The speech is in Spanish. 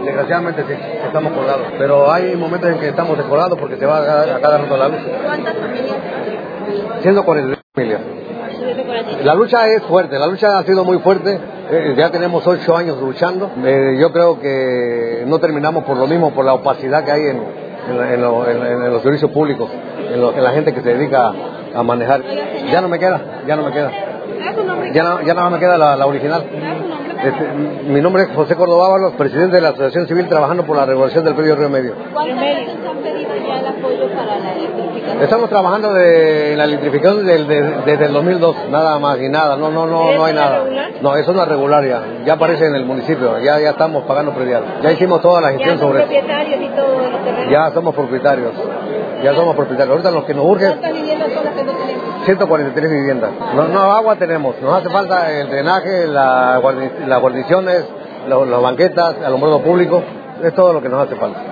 Desgraciadamente sí, estamos colgados. Pero hay momentos en que estamos descolgados porque se va a cada rato la luz. ¿Cuántas familias? 143 familias. La lucha es fuerte, la lucha ha sido muy fuerte. Ya tenemos 8 años luchando. Yo creo que no terminamos por lo mismo, por la opacidad que hay en los servicios públicos, en la gente que se dedica a manejar. Ya no me queda. Ya nada más me queda la original. Mi nombre es José Córdoba Ábalos, presidente de la Asociación Civil trabajando por la regulación del predio Río Medio. ¿Cuántas veces han pedido ya el apoyo para la electrificación? Estamos trabajando en la electrificación desde el 2002, nada más y nada, no hay nada. No, eso no es regular ya aparece en el municipio, ya estamos pagando predial. Ya hicimos toda la gestión sobre eso. ¿Propietarios y todo de los terrenos? Ya somos propietarios. Ahorita lo que nos urge... ¿Cuántas viviendas son las que no tenemos? 143 viviendas. No, agua tenemos. Nos hace falta el drenaje, las guarniciones, las banquetas, el alumbrado público. Es todo lo que nos hace falta.